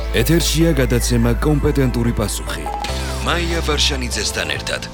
ეთერშია გადაცემა კომპეტენტური პასუხი. მაია ვარშანიძესთან ერთად.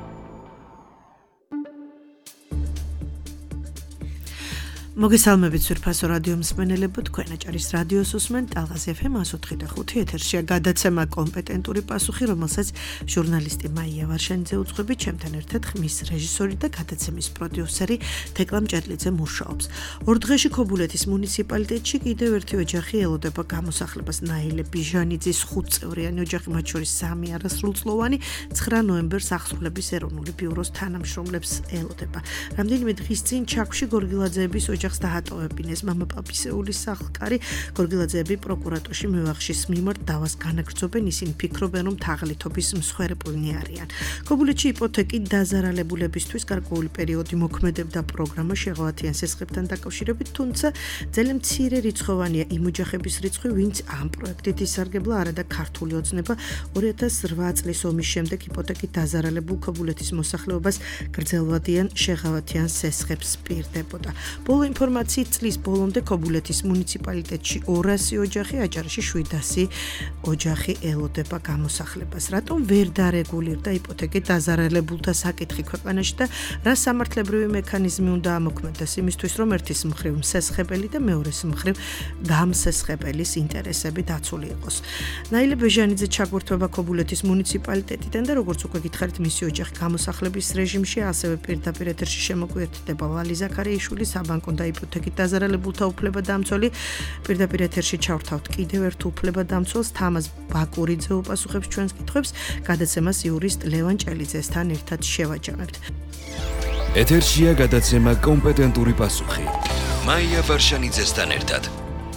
მოგესალმებით სურფასო რადიო მსმენელებო, თქვენ აჭარის რადიოს უსმენთ ტალღას FM 104.5 ეთერშია გადაცემა კომპეტენტური პასუხი, რომელსაც ჟურნალისტი მაია ვარშანიძე უძღვებით, ჩემთან ერთად ხმის რეჟისორი და გადაცემის პროდიუსერი თეკლა მჭედლიძე მუშაობს. ორ დღეში ქობულეთის მუნიციპალიტეტში კიდევ ერთი ოჯახი ელოდება გამოსახლებას. ნაილე ბიჟანიძის 5 წევრიანი ოჯახი, მათ შორის 3 არასრულწლოვანი, 9 ნოემბერს აღსრულების ეროვნული ბიუროს თანამშრომლებს ელოდება. რამდენიმე დღის წინ ჩაქვში გორგილაძეების ოჯახს დაატოვებინეს მამაპაპისეულის სახლკარი. გორგილაძეები პროკურატორში მევახშის მიმართ დავას განაგრძობენ, ისინი ფიქრობენ, რომ თაღლითობის მსხვერპლნი არიან. ქობულეთში იპოთეკით დაზარალებულებისთვის გარკვეული პერიოდი მოქმედებდა პროგრამა შეღავათიან სესხებთან დაკავშირებით, თუმცა ძალიან მცირე რიცხოვანია იმ ოჯახების რიცხვი, ვინც ამ პროექტით ისარგებლა, არადა ქართული ოცნება 2008 წლის ომის შემდეგ იპოთეკით დაზარალებულ ქობულეთის მოსახლეობას გრძელვადიან შეღავათიან სესხებს პირდებოდა. ბოლო ინფორმაციით წლის ბოლომდე ქობულეთის მუნიციპალიტეტში 200 ოჯახი, აჭარაში 700 ოჯახი ელოდება გამოსახლებას. რატომ ვერ დარეგულირდა იპოთეკით დაზარალებულთა საკითხი ქვეყანაში და რა სამართლებრივი მექანიზმი უნდა ამოქმედდეს იმისთვის, რომ ერთის მხრივ მსესხებელი და მეორეს მხრივ გამსესხებელის ინტერესები დაცული იყოს. ნაილე ბეჟანიძე ჩაგვერთვება ქობულეთის მუნიციპალიტეტიდან და როგორც უკვე გითხარით, მისი ოჯახი გამოსახლების რეჟიმში, ასევე პირდაპირ ეთერში შემოგვიერთდება ლალი ზაქარიაშვილი, საბანკო და იპოთეკით დაზარალებულთა უფლებადამცველი. პირდაპირ ეთერში ჩავრთავთ კიდევ ერთ უფლებადამცველს, თამაზ ბაკურიძე უპასუხებს ჩვენს კითხვებს, გადაცემას იურისტ ლევან ჭელიძესთან ერთად შევაჯამებთ. ეთერშია გადაცემა კომპეტენტური პასუხი. მაია ვარშანიძესთან ერთად.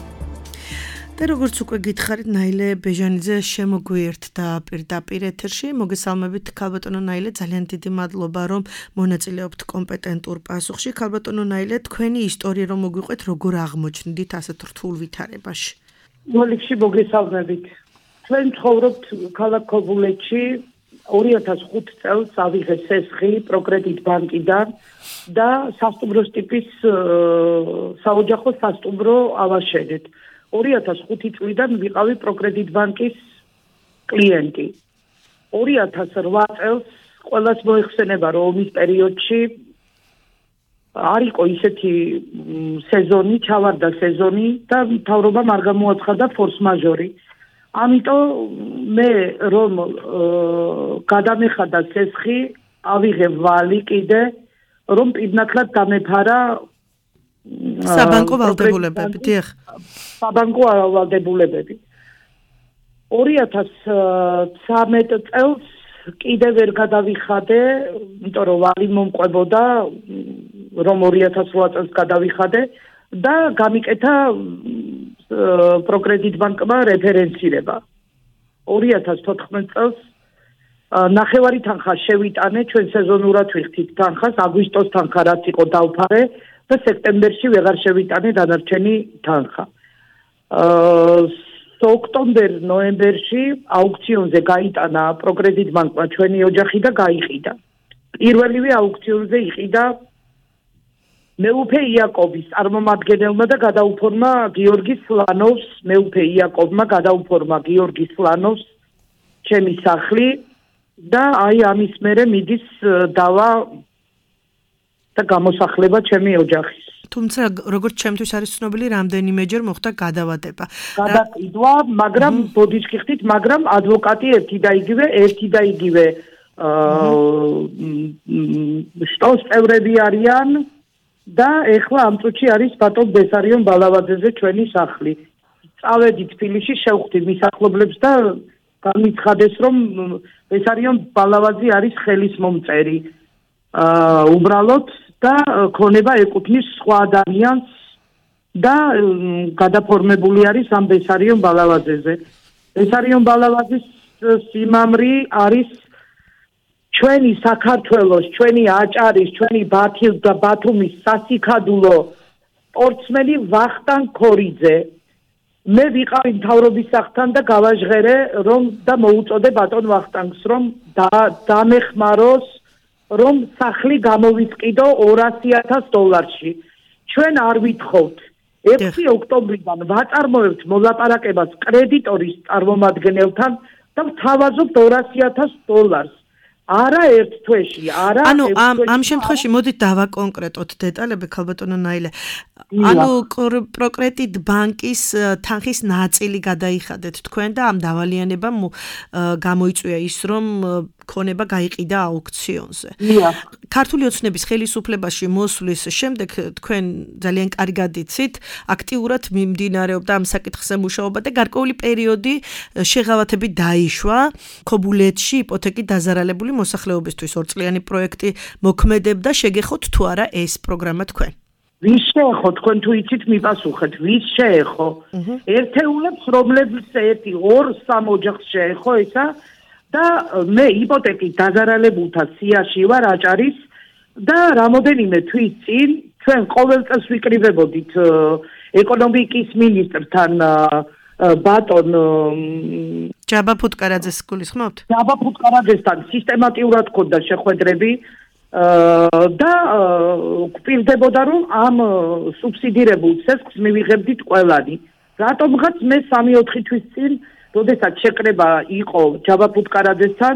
და როგორც უკვე გითხარით, ნაილე ბეჟანიძე შემოგვიერთდა პირდაპირ ეთერში. მოგესალმებით ქალბატონო ნაილე, ძალიან დიდი მადლობა, რომ მონაწილეობთ კომპეტენტურ პასუხში. ქალბატონო ნაილე, თქვენი ისტორია რომ მოგვიყვეთ, როგორ აღმოჩნდით ასეთ რთულ ვითარებაში? მოლიქში მოგესალმებით. ჩვენ ცხოვრობთ ქალაქ ქობულეთში. 2005 წელს ავიღეს სესხი პროკრედიტ ბანკიდან და სასტუმროს ტიპის საოჯახო სასტუმრო ავაშენეთ. 2005 წლიდან ვიყავი პროკრედიტ ბანკის კლიენტი. 2008 წელს ყველას მოიხსენება, რომ ომის პერიოდში არ იყო ისეთი სეზონი, ჩავარდა სეზონი და მთავრობამ არ გამოაცხადა ფორს მაჟორი. ამიტომ მე რომ გადამეხადა სესხი, ავიღე ვალი კიდე, რომ პირნათლად დამეფარა საბანკო ვალდებულებები, დიახ. საბანკო ვალდებულებები. 2013 წელს კიდევ ვერ გადავიხადე, იმიტომ რომ ვალი მომყვებოდა, რომ 2008 წელს გადავიხადე და გამიკეთა პროკრედიტ ბანკმა რეფერენცირება. 2014 წელს ნახევარი თანხა შევიტანე, ჩვენ სეზონურად ვიხდით თანხას, აგვისტოს თანხა რაც იყო დავფარე და სექტემბერში ვეღარ შევიტანე დანარჩენი თანხა. ოქტომბერ-ნოემბერში აუქციონზე გაიტანა პროკრედიტ ბანკმა ჩვენი ოჯახი და გაიყიდა. პირველივე აუქციონზე იყიდა მეუფე იაკობის წარმომადგენელმა და გადაუფორმა გიორგი სლანოვს, მეუფე იაკობმა გადაუფორმა გიორგი სლანოვს ჩემი სახლი და აი ამის მერე მიდის დავა და გამოსახლება ჩემი ოჯახის. თუმცა როგორც ჩემთვის არის ცნობილი, რამდენიმეჯერ მოხდა გადავადება. გადაყიდვა, მაგრამ ბოდიშკი ხდით, მაგრამ ადვოკატი ერთი და იგივე შტოს წევრები არიან და ეხლა ამ წუთში არის ბატონ ბესარიონ ბალავაძეზე ჩვენი სახლი. წავედით თბილისში, შევხვდი მისახლობლებს და განიცხადეს, რომ ბესარიონ ბალავაძე არის ხელის მომწერი. უბრალოდ და ქონება ეკუთვნის სხვა ადამიანს და გადაფორმებული არის ამ ბესარიონ ბალავაძეზე. ბესარიონ ბალავაძის სიმამრი არის ჩვენი საქართველოს, ჩვენი აჭარის, ჩვენი ბათუმის სასიქადულო სპორტსმენი ვახტანგ ქორიძე. მე ვიყავი მთავრობის სახლთან და გავაჟღერე, რომ და მოუწოდე ბატონ ვახტანგს, რომ დამეხმაროს, რომ სახლი გამოვიწყიდო $200,000. ჩვენ არ ვითხოვთ 6 ოქტომბრიდან ვაწარმოებთ მოლაპარაკებას კრედიტორის წარმომადგენელთან და ვთავაზობთ $200,000. არა ერთ თვეში, არა ანუ ამ შემთხვევაში მოდით დავაკონკრეტოთ დეტალები ქალბატონო ნაილე. ანუ პროკრედიტ ბანკის თანხის ნაწილი გადაიხადეთ თქვენ და ამ დავალიანებამ გამოიწვია ის რომ ქონება გაიყიდა აუქციონზე. ქართული ოცნების ხელისუფლებაში მოსვლის შემდეგ თქვენ ძალიან კარგად იცით, აქტიურად მიმდინარეობდა ამ საკითხზე მუშაობა და გარკვეული პერიოდი შეღავათებით დაიშვა ქობულეთში იპოთეკით დაზარალებული მოსახლეობისთვის 2 წლიანი პროექტი მოქმედებდა, შეგეხოთ თუ არა ეს პროგრამა თქვენ? ვის შეეხო თქვენ თუ იცით მიპასუხეთ, ვის შეეხო? ერთეულებს რომლებიც 1-2-3 ოჯახს შეეხო ესა და მე იპოთეკით დაზარალებულთა სიაში ვარ აჭარის და რამოდენიმე თვის წინ ჩვენ ყოველ წელს ვიკრიბებოდით ეკონომიკის მინისტრთან ბატონ ჯაბა ფუტკარაძეს გულისხმობთ? ჯაბა ფუტკარაძესთან სისტემატიურად ქონდა შეხვედრები და გვპირდებოდა რომ ამ სუბსიდირებულ ცესკს მივიღებდით ყველანი. რატომღაც მე 3-4 თვის წინ როდესაც შეკრება იყო ჯაბა ფუტკარაძესთან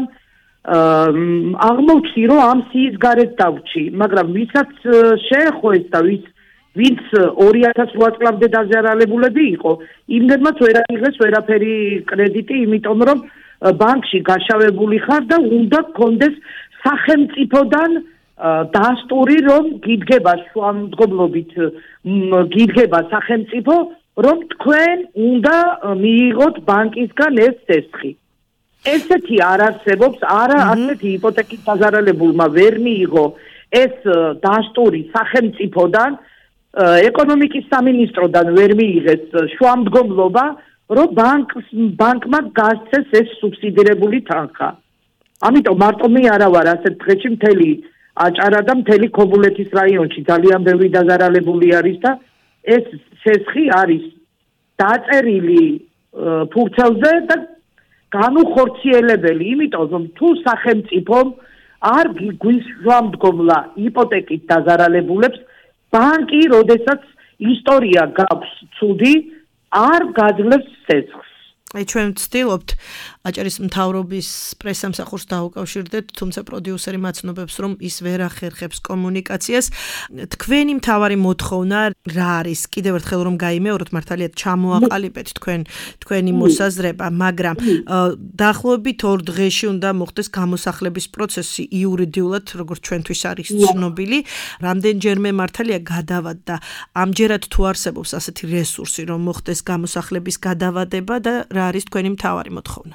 აღმოჩნდი რომ ამ სიის გარეთ დავრჩი, მაგრამ ვისაც შეეხო ეს და ვინც 2008 წლამდე დაზარალებულები იყო, იმდენმაც ვერ აიღეს ვერაფერი კრედიტი, იმიტომ რომ ბანკში გაშავებული ხარ და უნდა გქონდეს სახელმწიფოდან დასტური, რომ გიდგება შუამდგომლობით, გიდგება სახელმწიფო, რომ თქვენ უნდა მიიღოთ ბანკისგან ეს ცესხი. ესეთი არ არსებობს, არა ასეთი იპოთეკით დაზარალებულმა ვერ მიიღო ეს დასტური სახელმწიფოდან, ეკონომიკის სამინისტროდან ვერ მიიღეს შუამდგომლობა, რომ ბანკმა გასცეს ეს სუბსიდირებული თანხა. ამიტომ მარტო მე არა ვარ ასეთ დღეში მთელი აჭარა და მთელი ქობულეთის რაიონში ძალიან ბევრი დაზარალებული არის და ეს ცესხი არის დაწერილი ფურცელზე და განუხორციელებელი, იმიტომ რომ თუ სახელმწიფომ არ გვიშუამდგომლა იპოთეკით დაზარალებულებს, ბანკი, როდესაც ისტორია გაქვს ცუდი, არ გაძლევს ცესხს. აი ჩვენ ვცდილობთ აჭარის მთავრობის პრესამსახურს დაუკავშირდეთ, თუმცა პროდიუსერი მაცნობებს, რომ ის ვერ ახერხებს კომუნიკაციას. თქვენი მთავარი მოთხოვნა რა არის? კიდევ ერთხელ რომ გაიმეოროთ, მართალია ჩამოაყალიბეთ თქვენი მოსაზრება, მაგრამ დაახლოებით 2 დღეში უნდა მოხდეს გამოსახლების პროცესი იურიდიულად, როგორც ჩვენთვის არის ცნობილი. რამდენჯერმე მართალია გადავადდა. ამჯერად თუ არსებობს ასეთი რესურსი, რომ მოხდეს გამოსახლების გადავადება და რა არის თქვენი მთავარი მოთხოვნა?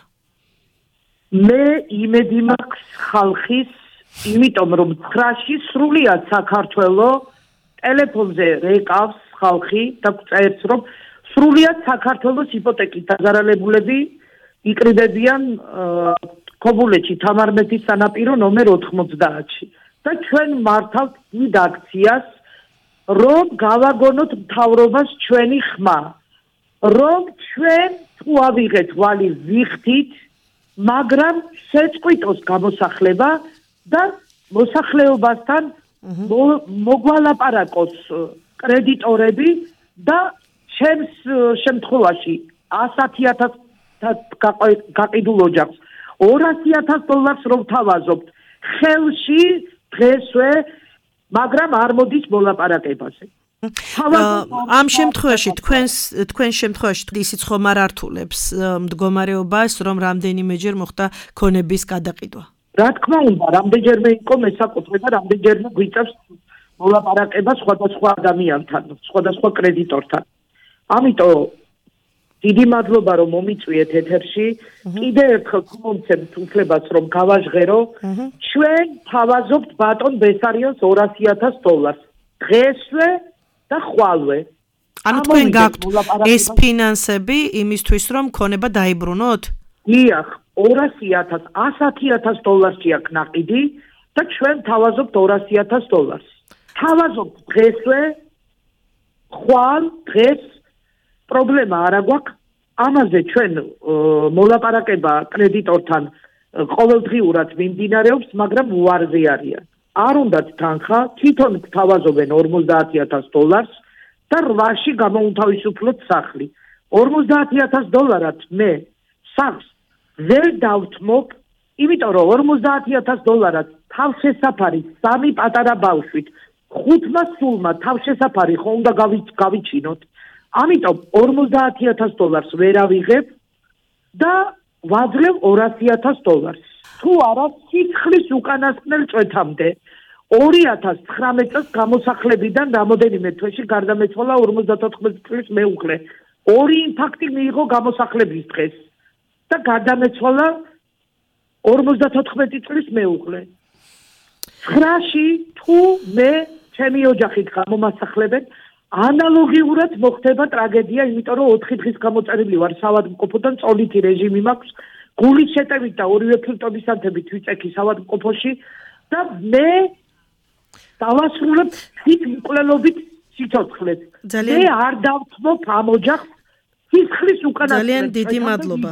მე იმედი მაქვს ხალხის, იმიტომ რომ 9-ში სრულიად საქართველო ტელეფონზე რეკავს ხალხი და წერს, რომ სრულიად საქართველოს იპოთეკით დაზარალებულები იკრიბებიან ქობულეთში თამარმეთის სანაპირო ნომერ 90-ში. და ჩვენ მართავთ დიდ აქციას, რომ გავაგონოთ მთავრობას ჩვენი ხმა, რომ ჩვენ თუ ავიღეთ ვალი ვიხდით, მაგრამ შეწყვიტოს გამოსახლება და მოსახლეობასთან მოგვალაპარაკოს კრედიტორები და ჩემს შემთხვევაში 100,000 გაყიდულ ოჯახს $200,000 რომ თავაზობთ ხელში დღესვე, მაგრამ არ მოდის მოლაპარაკებაზე. ამ შემთხვევაში თქვენ შემთხვევაში ისიც ხომ არ ართულებს მდგომარეობას, რომ რამდენიმეჯერ მოხდა ქონების გადაყიდვა? რა თქმა უნდა, რამდენჯერმე იყო მესაკუთრე და რამდენჯერმე გვიწევს მოლაპარაკება სხვადასხვა ადამიანთან, სხვადასხვა კრედიტორთან. ამიტომ დიდი მადლობა რომ მომიწვიეთ ეთერში. კიდევ ერთხელ გმომცემთ უფლებას რომ გავაჟღერო. ჩვენ თავაზობთ ბატონ ბესარიონს $200,000 დღესვე და ხვალვე. ანუ თქვენ გაქვთ ეს ფინანსები იმისთვის რომ ქონება დაიბრუნოთ? დიახ, $100,000 აქვს ნაყიდი და ჩვენ თავაზობთ $200,000. თავაზობთ დღესვე, ხვალ დღეს პრობლემა არა გვაქვს. ამაზე ჩვენ მოლაპარაკება კრედიტორთან ყოველდღიურად მიმდინარეობს, მაგრამ უარზე არიან. არ უნდათ თანხა, თვითონ თავაზობენ $50,000 და 8-ში გამოუთავისუფლოთ სახლი. $50,000 მე სახლს ვერ დავთმობ, იმიტომ რომ $50,000 თავშესაფარი 3 პატარა ბავშვით, 5-მა სულმა თავშესაფარი ხო უნდა გავიჩინოთ. ამიტომ $50,000 ვერ ავიღებ და ვაძლევ $200,000. თუ არა სიცხლის უკანასკნელ წვეთამდე 2019 წელს გამოსახლებიდან რამოდენიმე თვეში გარდამეცვალა 54 წლის მეუღლე. 2 ინფარქტი მიიღო გამოსახლების დღეს და გარდამეცვალა 54 წლის მეუღლე. 9-ში თუ მე ჩემი ოჯახით გამომასახლებენ, ანალოგიურად მოხდება ტრაგედია, იმიტომ რომ 4 დღის გამოწერილი ვარ საავადმყოფოდან, წოლითი რეჟიმი მაქვს, გულის შეტევით და 2 ფილტვისანთებით ვიწექი საავადმყოფოში და მე დავასრულებ თვითმკვლელობით სიცოცხლეს. მე არ დავთმობ ამ ოჯახს სიცხლის უკანასკნელ. ძალიან დიდი მადლობა.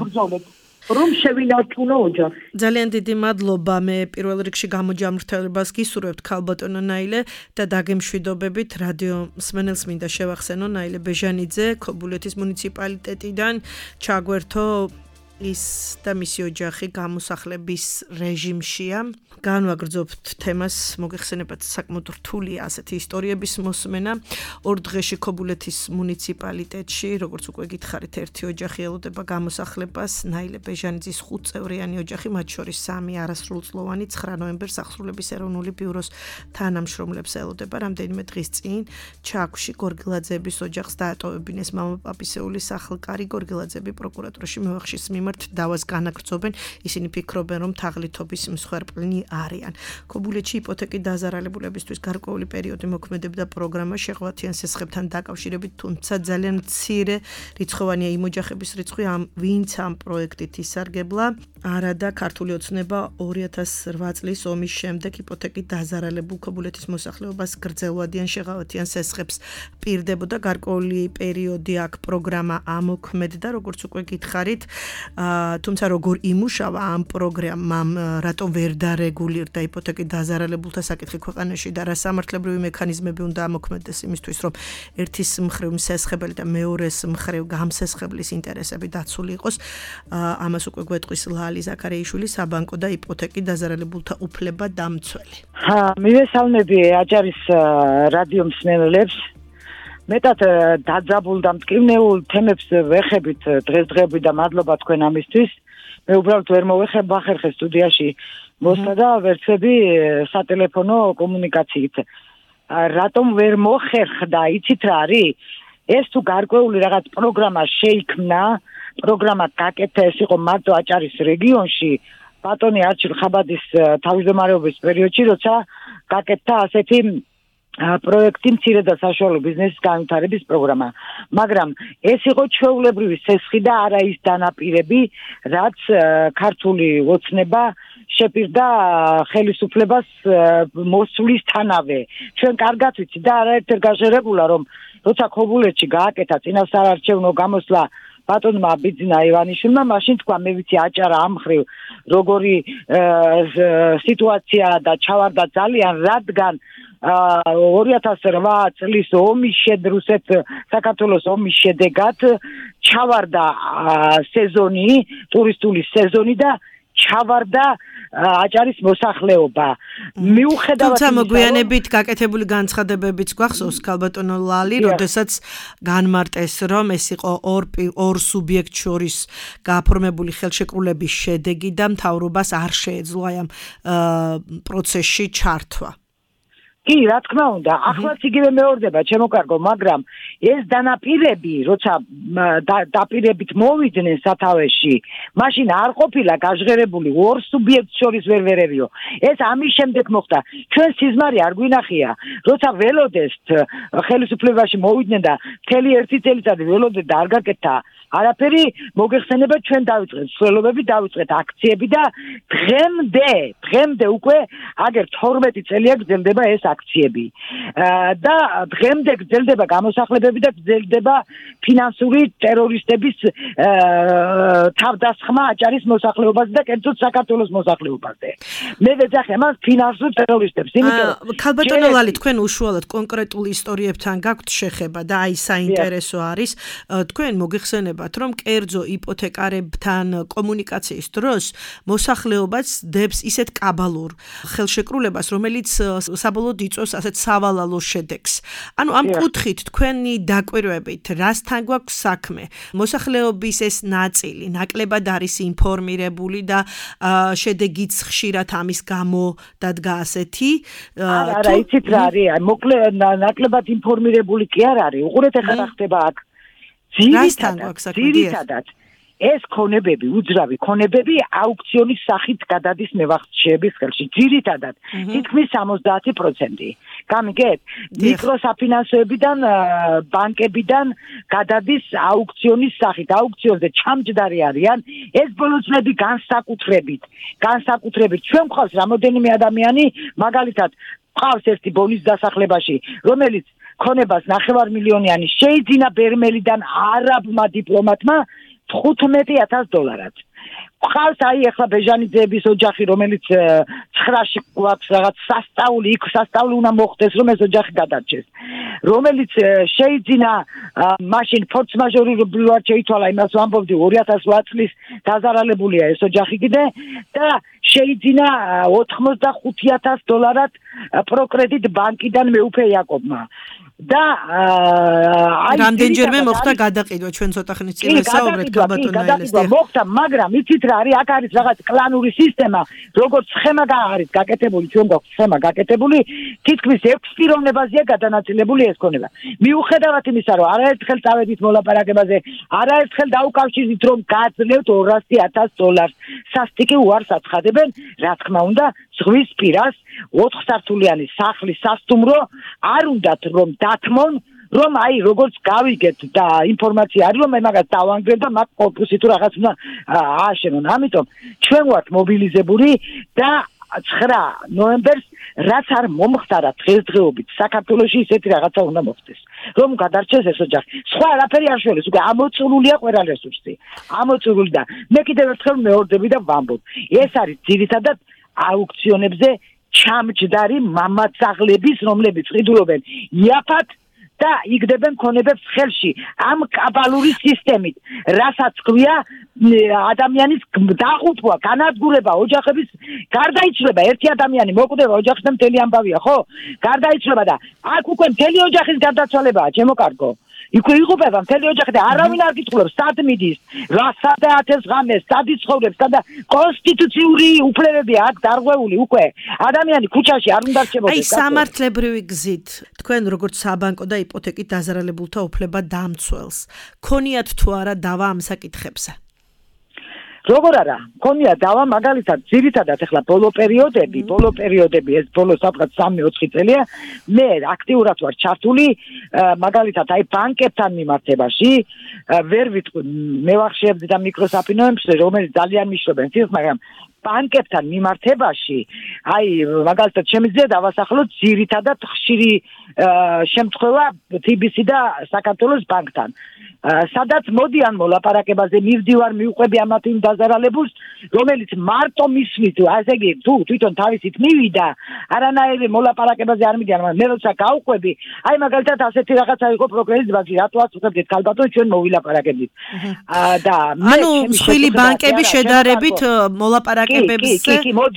რომ შევინარჩუნო ოჯახი. ძალიან დიდი მადლობა. მე პირველ რიგში გამოჯამრთელებას გისურვებთ ქალბატონო ნაილე და დაგემშვიდობებით რადიო მსმენელს მინდა შევახსენო ნაილე ბეჟანიძე ქობულეთის მუნიციპალიტეტიდან ჩაგვერთო ის და მისი ოჯახი გამოსახლების რეჟიმშია. განვაგრძობთ თემას, მოგეხსენებათ საკმაოდ რთულია ასეთი ისტორიების მოსმენა. 2 დღეში ქობულეთის მუნიციპალიტეტში, როგორც უკვე გითხარით, 1 ოჯახი ელოდება გამოსახლებას, ნაილე ბეჟანიძის 5 წევრიანი ოჯახი, მათ შორის 3 არასრულწლოვანი, 9 ნოემბერს ახსრულების ეროვნული ბიუროს თანამშრომლებს ელოდება. რამდენიმე დღის წინ ჩაქვში გორგილაძეების ოჯახს დაატოვებინეს მამა პაპისეულის სახლკარი. გორგილაძეები პროკურატურაში მევახშის მიმართ დავას განაგრძობენ. ისინი ფიქრობენ, რომ თაღლითობის მსხვერპლნი არიან. ქობულეთში იპოთეკით დაზარალებულებისთვის გარკვეული პერიოდი მოქმედებდა პროგრამა შეღავათიან სესხებთან დაკავშირებით, თუმცა ძალიან მცირე რიცხოვანია იმ ოჯახების რიცხვი, ვინც ამ პროექტით ისარგებლა. არადა ქართული ოცნება 2008 წლის ომის შემდეგ იპოთეკით დაზარალებულ ქობულეთის მოსახლეობას გრძელვადიან შეღავათიან სესხებს პირდებოდა. გარკვეული პერიოდი აქ პროგრამა ამოქმედდა, როგორც უკვე გითხარით. თუმცა როგორ იმუშავა ამ პროგრამამ, რატომ ვერ დარეგულირდა იპოთეკით დაზარალებულთა საკითხი ქვეყანაში და რა სამართლებრივი მექანიზმები უნდა ამოქმედდეს იმისთვის, რომ ერთის მხრივ მსესხებელი და მეორეს მხრივ გამსესხებლის ინტერესები დაცული იყოს. ამას უკვე გვეტყვის ლალი ზაქარეიშვილი, საბანკო და იპოთეკით დაზარალებულთა უფლება დამცველი. მივესალმები აჭარის რადიო მსმენელებს. მეტად დაძაბულ და მტკივნეულ თემებს ვეხებით დღესდღეობით და მადლობა თქვენ ამისთვის. მე უბრალოდ ვერ მოვეხებ ახერხე სტუდიაში მოსვლა და ვერცები სატელეფონო კომუნიკაციით. რატომ ვერ მოხერხდა, იცით რა არის? ეს თუ გარკვეული რაღაც პროგრამა შეიქმნა, პროგრამა გაკეთა, ეს იყო მარტო აჭარის რეგიონში, ბატონი არჩილ ხაბადის თავმჯდომარეობის პერიოდში, როცა გაკეთა ასეთი პროექტი მცირე და საშუალო ბიზნესის განვითარების პროგრამა. მაგრამ ეს იყო ჩვეულებრივი სესხი და არა ის დანაპირები, რაც ქართული ოცნება შეპირდა ხელისუფლებას მოსვლისთანავე. ჩვენ კარგად ვიცით და არაერთერ გაჟღერებულა, რომ როცა ქობულეთში გააკეთა წინასაარჩევნო გამოსვლა ბატონმა ბიძინა ივანიშვილმა, მაშინ თქვა მე ვიცი აჭარა ამ მხრივ როგორი სიტუაცია და ჩავარდა ძალიან, რადგან 2008 წლის ომის რუსეთ საქართველოს ომის შედეგად ჩავარდა სეზონი, ტურისტული სეზონი და ჩავარდა აჭარის მოსახლეობა. მიუხედავად თუმცა მოგვიანებით გაკეთებული განცხადებებიც გვახსოვს ქალბატონო ლალი, როდესაც განმარტეს, რომ ეს იყო ორ სუბიექტ შორის გააფორმებული ხელშეკრულების შედეგი და მთავრობას არ შეეძლო აი ამ პროცესში ჩართვა. კი, რა თქმა უნდა, ახლაც იგივე მეორდება, ჩემო კარგო, მაგრამ ეს დანაპირები, როცა დაპირებით მოვიდნენ სათავეში, მაშინ არ ყოფილა გაჟღერებული ორ სუბიექტს შორის ვერვერებიო. ეს ამის შემდეგ მოხდა. ჩვენ სიზმარი არ გვინახია, როცა ველოდესთ ხელისუფლებაში მოვიდნენ და მთელი 1 წელიწადი ველოდეთ და არ გაკეთა არაფერი, მოგეხსენებათ ჩვენ დავიწყეთ სვლელობები, დავიწყეთ აქციები და დღემდე უკვე აგერ 12 წელია გრძელდება ეს ტრანზაქციები. და დღემდე გრძელდება გამოსახლებები და გრძელდება ფინანსური ტერორისტების თავდასხმა აჭარის მოსახლეობაზე და კერძოდ საქართველოს მოსახლეობაზე. მე ვეძახი ამას ფინანსურ ტერორისტებს, იმიტომ ქალბატონო ლალი, თქვენ უშუალოდ კონკრეტულ ისტორიებთან გაქვთ შეხება და აი საინტერესო არის, თქვენ მოგიხსენებათ, რომ კერძო იპოთეკარებთან კომუნიკაციის დროს მოსახლეობაც დებს ისეთ კაბალურ ხელშეკრულებას, რომელიც საბოლოოდ იწვევს ასეთ სავალალო შედეგს. ანუ ამ კუთხით თქვენი დაკვირვებით რასთან გვაქვს საქმე? მოსახლეობის ეს ნაწილი ნაკლებად არის ინფორმირებული და შედეგიც ხშირად ამის გამო დადგა ასეთი? არა, იცით რა არის? ნაკლებად ინფორმირებული კი არ არის. უყურეთ ახლა რა ხდება აქ. ძირითადად ეს ქონებები, უძრავი ქონებები აუქციონის სახით გადადის მევახციების ხელში. ძირითადად თითქმის 70%. გამიგეთ? მიკროსაფინანსოებიდან, ბანკებიდან გადადის აუქციონის სახით. აუქციონზე ჩამჯდარი არიან ეს ბოლოსნები განსაკუთრებით. ჩვენ გვყავს რამოდენიმე ადამიანი, მაგალითად, გვყავს ერთი ბოლის დასახლებაში, რომელიც ქონებას 9 მილიონიანი შეიძინა ბერმელიდან არაბმა დიპლომატმა $15,000. ყავს აი ახლა ბეჟანიძეების ოჯახი, რომელიც 9-ში გვაქვს რაღაც სასწაული, იქ სასწაული უნდა მოხდეს, რომ ეს ოჯახი გადარჩეს. რომელიც შეიძინა მაშინ ფორს-მაჟორულად შეითვალა, იმას ვამბობდი 2008 წლის დაზარალებულია ეს ოჯახი კიდე და შეიძინა $85,000 პროკრედიტ ბანკიდან მეუფე იაკობმა. და აი რამდენჯერმე მოხდა გადაყიდვა ჩვენ ცოტა ხნის წინ ვესაუბრეთ ქალბატონო ელესთან. მოხდა, მაგრამ იცით რა არის? აქ არის რაღაც კლანური სისტემა, როგორც სხემა არის გაკეთებული, ჩვენ გვაქვს სხემა გაკეთებული, თითქმის 6 პიროვნებაზეა გადანაწილებული ეს ქონება. მიუხედავად იმისა, რომ არაერთხელ წავედით მოლაპარაკებაზე, არაერთხელ დაუკავშირდით, რომ გაძლევთ $200,000 სასტიკი უარს აცხადებენ, რა თქმა უნდა, ზღვის პირას 4 სართულიანი სახლის სასტუმრო არ უნდათ რომ დათმონ, რომ აი როგორც გავიგეთ და ინფორმაცია არის, რომ მაგას დავანგრევ და მაგ კორპუსი თუ რაღაც უნდა ააშენონ. ამიტომ ჩვენ ვართ მობილიზებული და 9 ნოემბერს რაც არ მომხდარა დღესდღეობით საქართველოში ისეთი რაღაცა უნდა მოხდეს, რომ გადარჩეს ეს ოჯახი. სხვა არაფერი არ შველეს, უკვე ამოწურულია ყველა რესურსი. ამოწურული და მე კიდევ ერთხელ მეორდები და ვამბობ, ეს არის ძირითადად აუქციონებზე ჩამჯდარი მამაცაღლების, რომლებიც ყიდულობენ იაფად და იგდებენ ქონებებს ხელში ამ კაბალური სისტემით, რასაც ქვია ადამიანის დაღუპვა, განადგურება, ოჯახების გარდაიცვლება. ერთი ადამიანი მოკვდება ოჯახში და მთელი ამბავია, ხო? გარდაიცვლება და აქ უკვე მთელი ოჯახის გარდაცვალებაა, ჩემო კარგო. იქ იღუპება მთელი ოჯახი და არავინ არ გითხულობს, სად მიდის, რა სადაც ღამეს, სად იცხოვრებს და კონსტიტუციური უფლებებია აქ დარღვეული უკვე. ადამიანი ქუჩაში არ უნდა რჩებოდეს. აი სამართლებრივი გზით, თქვენ როგორც საბანკო და იპოთეკით დაზარალებულთა უფლება დამცველს, ქონიათ თუ არა დავა ამ საკითხებზე? როგორ არა, მქონია დავა, მაგალითად, ძირითადად ახლა ბოლო პერიოდები, ეს ბოლო საფრთხე 3-4 წელია, მე აქტიურად ვარ ჩართული, მაგალითად, აი ბანკებთან მიმართებაში, ვერ ვიტყვი, მე ვახშიებდი და მიკროსაფინანსოებს, რომელიც ძალიან მიშრობენ თითქოს, მაგრამ ბანკებთან მიმართებაში, აი მაგალითად, შემიძლია დავასახლოთ ძირითადად ხშირი შემთხვევა TBC და საქართველოს ბანკთან. სადაც მოდიან მოლაპარაკებაზე, მივდივარ, მივყვები ამათ იმ დაზარალებულს, რომელიც მარტო მისვით, ასე იგი, თუ თვითონ თავისით მივიდა, არანაირი მოლაპარაკებაზე არ მიდიან, მაგრამ მე როცა გავყვები, აი მაგალითად ასეთი რაღაცა იყო პროკრედიტ ბანკში, რატოაც უხდებდით ქალბატონო, ჩვენ მოვილაპარაკებდით. და ანუ მსხვილი ბანკები შედარებით მოლაპარაკებებზე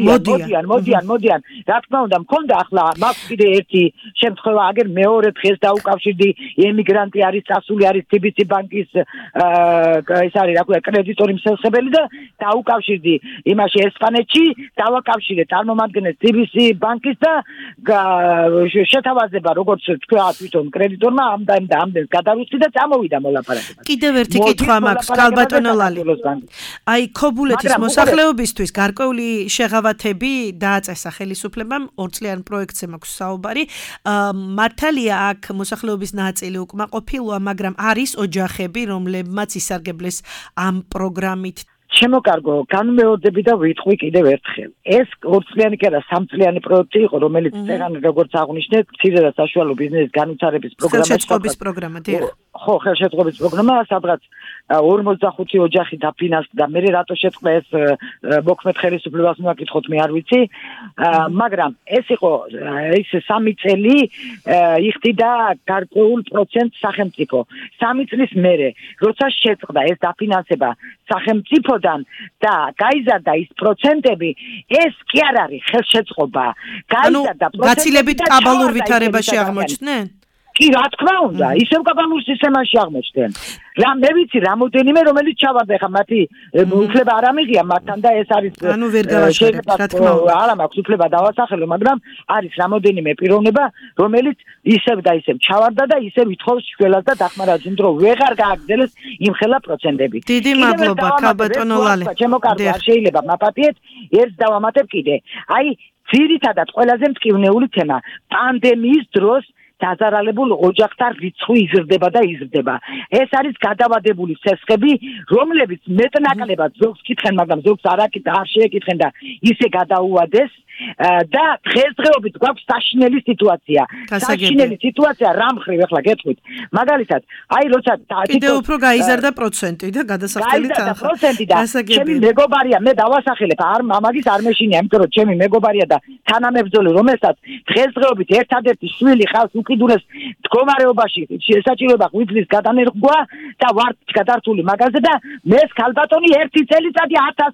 მოდიან. რა თქმა უნდა, მქონდა ახლა მაქვს კიდე ერთი შემთხვევა, აგერ მეორე დღეს დაუკავშირდი, ემიგრანტი არის წასული, არის TBC ბანკის ეს არის რა ქვია კრედიტორი მსახებელი და დაუკავშირდი იმაში ესპანეთში, დავაკავშირე წარმომადგენლებს TBC ბანკის და შეთავაზება როგორც თქვა თვითონ კრედიტორმა ამდენს გადარუსტი და წამოვიდა მოლაპარაკება. კიდევ ერთი კითხვა მაქვს ქალბატონო ლალი. აი ქობულეთის მოსახლეობისთვის გარკვეული შეღავათები დააწესა ხელისუფლებამ, 2 წლიან პროექტზე მაქვს საუბარი. მართალია აქ მოსახლეობის ნაწილი უკმაყოფილოა, მაგრამ არის ოჯახები, რომლებმაც ისარგებლეს ამ პროგრამით. ჩემო კარგო, განმეორდები და ვიტყვი კიდევ ერთხელ. ეს 2 წლიანი კი არა, 3 წლიანი პროექტი იყო, რომელიც წერან როგორც აღნიშნეთ, მცირე და საშუალო ბიზნესის განვითარების პროგრამა. ხელშეწყობის პროგრამა, დიახ. ხო, ხელშეწყობის პროგრამა, სადღაც 45 ოჯახი დაფინანსდა და მე რატო შეწყდა ეს მოქმედ ხელისუფლებას მოვაკითხოთ, მე არ ვიცი. მაგრამ ეს იყო ის 3 წელი იხდიდა გარკვეულ პროცენტს სახელმწიფო. 3 წლის მერე, როცა შეწყდა ეს დაფინანსება სახელმწიფოდან და გაიზარდა ის პროცენტები, ეს კი არ არის ხელშეწყობა. გაიზარდა პროცენტები. გაცილებით კაბალურ ვითარებაში აღმოჩნდნენ? კი, რა თქმა უნდა, ისევ კაბალურ სისტემაში აღმოჩნდნენ. მე ვიცი რამოდენიმე რომელიც ჩავარდა ხა მათი უფლება არ ამიღია მათთან და ეს არის ვერ გავაშორებთ რა თქმა უნდა. არა მაქვს უფლება დავასახელო, მაგრამ არის რამოდენიმე პიროვნება რომელიც ისევ და ისევ ჩავარდა და ისევ ითხოვს შველას და დახმარებას, იმიტომ რომ ვეღარ გააგრძელეს იმხელა პროცენტები. დიდი მადლობა ქალბატონო ლალი. ჩემო კარგო, არ შეიძლება მაპატიეთ, ერთს დავამატებ კიდე. აი, ძირითადად ყველაზე მტკივნეული თემა პანდემიის დროს დაზარალებულ ოჯახთა რიცხვი იზრდება და იზრდება. ეს არის გადავადებული ცესხები, რომლებიც მეტნაკლებად ზოგს კითხენ, მაგრამ ზოგს არ შეეკითხენ და ისე გადაუადეს. და დღესდღეობით გვაქვს საშინელი სიტუაცია. საშინელი სიტუაცია რა მხრივ ახლა გეტყვით. მაგალითად, აი როცა კიდევ უფრო გაიზარდა პროცენტი და გადასახდელი თანხა. პროცენტი და ჩემი მეგობარია, მე დავასახელებ, ამაგის არ მეშინია, იმიტომ რომ ჩემი მეგობარია და თანამებრძოლი, რომელსაც დღესდღეობით ერთადერთი შვილი ხავს უკიდურეს მდგომარეობაში, შესაძლოა ღვიძლის გადანერგვა და ვარ გადართული მაგაზე და მე ქალბატონი 1 წელიწადი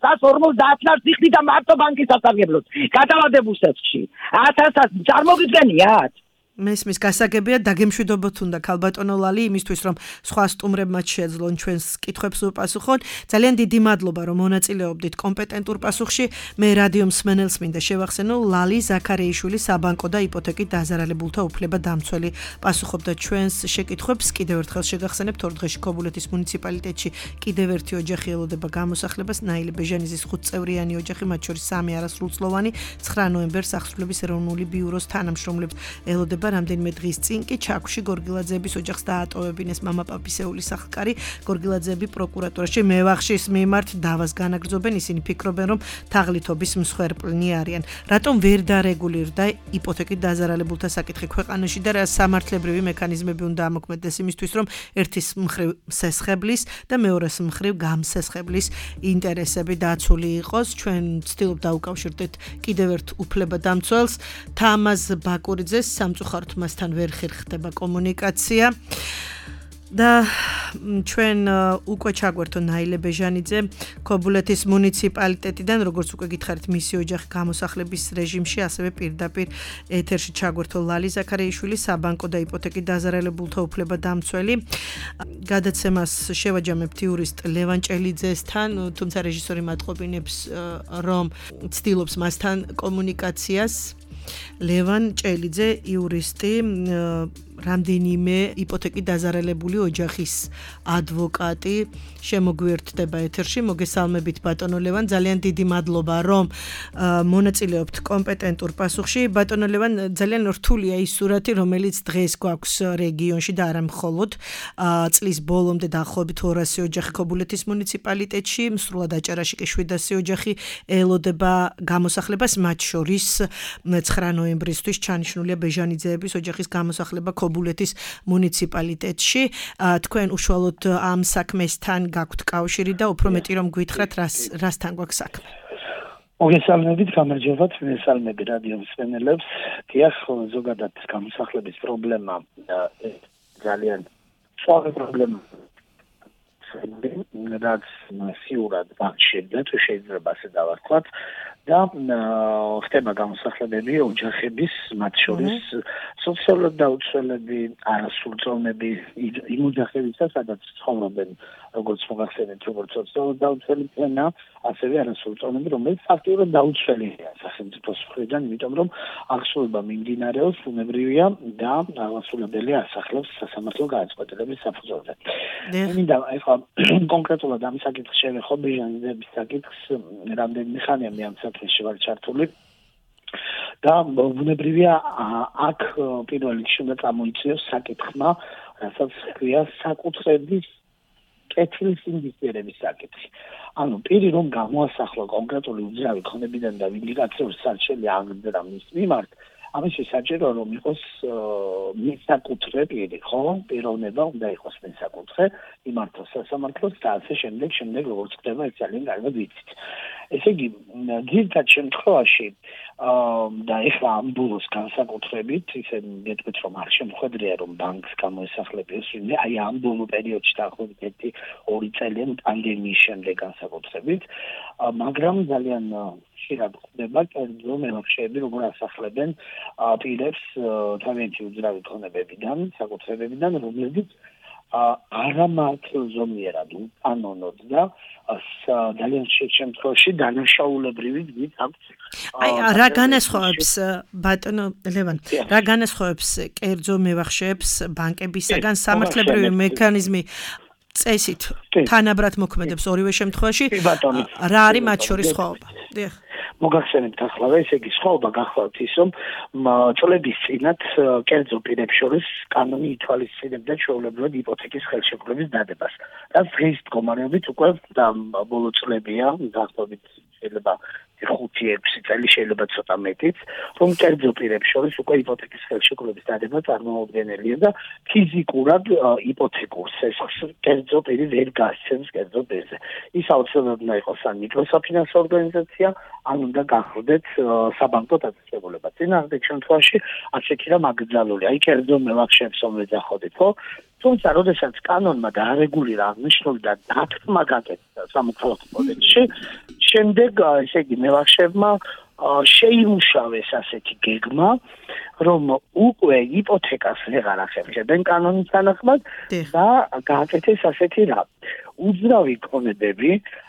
1150 ლარს იხდი და მარტო ბანკის სასარგებლოდ. გადავადებულ სექსში. 1000 წარმოგიდგენიათ? მესმის გასაგებია დაგემშვიდობოთ უნდა ქალბატონო ლალი იმისთვის რომ სხვა სტუმრებმაც შეძლონ ჩვენს კითხვებს უპასუხონ. ძალიან დიდი მადლობა რომ მონაწილეობდით კომპეტენტურ პასუხში. მე რადიო მსმენელს მინდა შევახსენო ლალი ზაქარეიშვილი საბანკო და იპოთეკით დაზარალებულთა უფლება დამცველი პასუხობდა ჩვენს შეკითხვებს. კიდევ ერთხელ შეგახსენებთ ორ დღეში ქობულეთის მუნიციპალიტეტში კიდევ ერთი ოჯახი ელოდება გამოსახლებას. ნაილე ბეჟანიძის 5 წევრიანი ოჯახი, მათ შორის 3 არასრულწლოვანი. 9 ნოემბერს აღსრულების ეროვნული ბიუროს თანამშრომლებს ელოდება რამდენიმე დღის წინ კი ჩაქვში გორგილაძეების ოჯახს დაატოვებინეს მამა პაპისეულის სახლკარი. გორგილაძეები პროკურატურაში მევახშის მიმართ დავას განაგრძობენ. ისინი ფიქრობენ რომ თაღლითობის მსხვერპლნი არიან. რატომ ვერ დარეგულირდა იპოთეკით დაზარალებულთა საკითხი ქვეყანაში და რა სამართლებრივი მექანიზმები უნდა ამოქმედდეს იმისთვის რომ ერთის მხრივ სესხებლის და მეორეს მხრივ გამსესხებლის ინტერესები დაცული იყოს. ჩვენ ვცდილობთ დაუკავშირდეთ კიდევ ერთ უფლებადამცველს თამაზ ბაკურიძეს. სამწუხაროდ მასთან ვერ ხერხდება კომუნიკაცია და ჩვენ უკვე ჩაგვერთო ნაილე ბეჟანიძე ქობულეთის მუნიციპალიტეტიდან, როგორც უკვე გითხარით, მისი ოჯახი გამოსახლების რეჟიმში, ასევე პირდაპირ ეთერში ჩაგვერთო ლალი ზაქარეიშვილი საბანკო და იპოთეკით დაზარალებულთა უფლება დამცველი. გადაცემას შევაჯამებთ იურისტ ლევან ჭელიძესთან, თუმცა რეჟისორი მატყობინებს რომ ცდილობს მასთან კომუნიკაციას. ლევან ჭელიძე იურისტი, რამდენიმე იპოთეკით დაზარალებული ოჯახის ადვოკატი შემოგვიერთდება ეთერში. მოგესალმებით ბატონო ლევან, ძალიან დიდი მადლობა რომ მონაწილეობთ კომპეტენტურ პასუხში. ბატონო ლევან, ძალიან რთულია ის სურათი რომელიც დღეს გვაქვს რეგიონში და არა მხოლოდ წლის ბოლომდე დაახლოებით 200 ოჯახი ქობულეთის მუნიციპალიტეტში, სრულად აჭარაში კი 700 ოჯახი ელოდება გამოსახლებას, მათ შორის 9 ნოემბრისთვის ჩანიშნულია ბეჟანიძეების ოჯახის გამოსახლება ქობულეთის მუნიციპალიტეტში. თქვენ უშუალოდ ამ საქმესთან გაქვთ კავშირი და უფრო მეტი რომ გვითხრათ რასთან გვაქვს საქმე. მოგესალმებით, გამარჯობათ, მესალმები რადიო მსმენელებს. დიახ, ზოგადად გამოსახლების პრობლემა ძალიან სწორი პრობლემა. რაც მასიურად აღშენდა, თუ შეიძლება ასე დავარქვათ. და ხდება გამოსახლებები ოჯახების, მათ შორის სოციალურად დაუცველები, არასრულწლოვნები, იმ ოჯახებისა, სადაც ცხოვრობენ, როგორც მოგახსენეთ, როგორც სოციალურად დაუცველი ენა, ასევე არასრულწლოვნები, რომელიც ფაქტიურად დაუცველია სახელმწიფოს მხრიდან, იმიტომ რომ აღსრულება მიმდინარეობს, ბუნებრივია და აღსრულებელი ასახლებს სასამართლო გადაწყვეტილების საფუძველზე. მინდა ახლა კონკრეტულად ამ საკითხს შევეხო, ბეჟანიძეების საკითხს, რამდენიმე ხანია მე ამ საკითხში ვარ ჩართული. და ბუნებრივია აქ პირველ რიგში უნდა წამოიწიოს საკითხმა, რასაც ქვია საკუთრების კეთილის ინდივიდუალების საკითხი. ანუ პირი რომ გამოასახლა კონკრეტული უძრავი ქონებიდან და ვინდიკაციური სარჩელი აღდგა მის მიმართ, ამისთვის საჭიროა რომ იყოს მისაკუთრე პირი, ხო? პიროვნება უნდა იყოს მისაკუთრე, იმართოს სასამართლოს და ასე შემდეგ როგორც ხდება ეს ძალიან კარგად ვიცით. ესე იგი, ძირითად შემთხვევაში და ეხლა ამ ბოლოს განსაკუთრებით, ისე მეთქვით რომ არ შემოხვედრია რომ ბანკს გამოესახლებიოს, აი ამ ბოლო პერიოდში დაახლოებით 1-2 წელი პანდემიის შემდეგ განსაკუთრებით, მაგრამ ძალიან ხშირად ხდება კერძო მემარხშეები, როგორ ასახლებენ პირებს თავიანთი უძრავი ქონებებიდან, საკუთრებებიდან, რომლებიც არამარტო ზომიერად უკანონოდ და ძალიან ხშირ შემთხვევაში დანაშაულებრივი გზით აქვს. აი რა განასხვავებს ბატონო ლევან, რა განასხვავებს კერძო მევახშეებს ბანკებისგან სამართლებრივი მექანიზმი წესით თანაბრად მოქმედებს ორივე შემთხვევაში? რა არის მათ შორის სხვაობა? დიახ. მოგახსენებთ ახლა, ესე იგი სხვაობა გახლავთ ის, რომ წლების წინათ კერძო პირებს შორის კანონი ითვალისწინებდა ჩვეულებრივად იპოთეკის ხელშეკრულების დადებას. რაც დღის მდგომარეობით უკვე ბოლო წლებია, დაახლოებით შეიძლება 5-6 წელი, შეიძლება ცოტა მეტიც, რომ კერძო პირებს შორის უკვე იპოთეკის ხელშეკრულების დადება წარმოუდგენელია და ფიზიკურად იპოთეკურს ეს კერძო პირი ვერ გასცემს კერძო პირზე. ის აუცილებლად უნდა იყოს ან მიკროსაფინანსო ორგანიზაცია, ან უნდა გახლდეთ საბანკო დაწესებულება. წინააღმდეგ შემთხვევაში ასე კი რა მაგძალული. აი კერძო მევახშეებს ვეძახოდით, ხო? თუმცა, როდესაც კანონმა დაარეგულირა აღნიშნული და დათქმა გაკეთდა სამოქალაქო კოდექსში, შემდეგ ესე იგი მევახშეებმა შეიმუშავეს ასეთი გეგმა, რომ უკვე იპოთეკას ვეღარ ახერხებენ კანონის თანახმად და გააკეთეს ასეთი რა. უძრავი ქონებები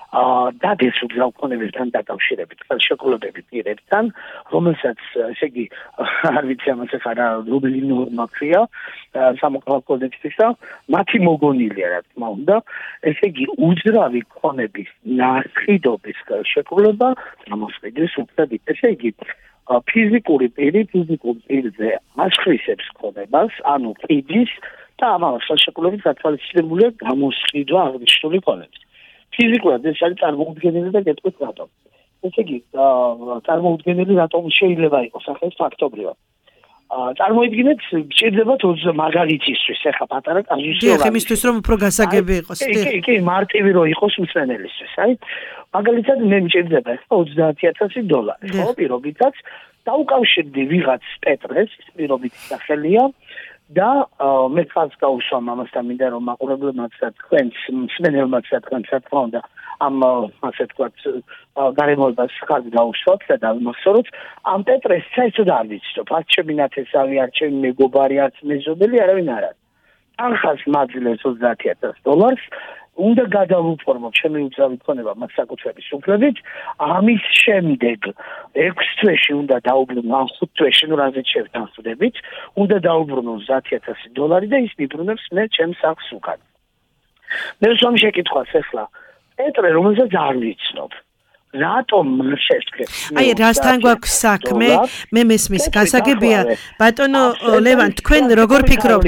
დადეს უძრავ ქონებებთან დაკავშირებით ხელშეკრულებები პირებთან, რომელსაც ესე იგი არ ვიცი ამას ახლა რომელი ნორმა ქვია სამოქალაქო კოდექსისა, მათი მოგონილია რა თქმა უნდა, ესე იგი უძრავი ქონების ნარჩიდობის ხელშეკრულება გამოსყიდეს უბრალოდ ესე იგი ფიზიკური პირზე აშხრისებს ქონებას, ანუ ყიდის და ამავე ხელშეკრულებით გათვალისწინებულია გამოსყიდვა აღნიშნული ქონების. ფიზიკურად ეს არის წარმოუდგენელი და გეტყვით რატომ. ესე იგი, წარმოუდგენელი რატომ შეიძლება იყოს ახლა ფაქტობრივად. წარმოიდგინეთ, გჭირდებათ მაგალითისთვის, ახლა პატარა კაზუსი. დიახ, იმისთვის რომ უფრო გასაგები იყოს. კი, მარტივი რო იყოს მსმენელისთვის, აი. მაგალითად მე მჭირდება ახლა $30,000, ხო, პირობითაც დაუკავშირდი ვიღაც პეტრეს, პირობითი სახელია და მე ხალხს გავუსვამ ამასთან მინდა რომ მაყურებლებმაც და თქვენს მსმენელმაც და თქვენს რა თქმა უნდა ამ ასე ვთქვათ გარემოებას ხალხს გავუსვათ და დავიმახსოვროთ ამ პეტრეს საერთოდ არ ვიცნობ, არც ჩემი ნათესავი, არც ჩემი მეგობარი, არც მეზობელი არავინ არ არის. თანხას მაძლევს $30,000 უნდა გადავუფორმო ჩემი უძრავი ქონება მათ საკუთრების უფლებით, ამის შემდეგ 6 თვეში უნდა დაუბრუნო, ან 5 თვეში, ნუ რაზეც შევთანხმდებით, უნდა დაუბრუნო $30,000 და ის მიბრუნებს მე ჩემს სახლს უკან. მე ვსვამ შეკითხვას ახლა, პეტრე, რომელსაც არ ვიცნობ, რატომ შეშქრებს? აი, რასთან გვაქვს საქმე? მე მესმის გასაგებია, ბატონო ლევან, თქვენ როგორ ფიქრობთ?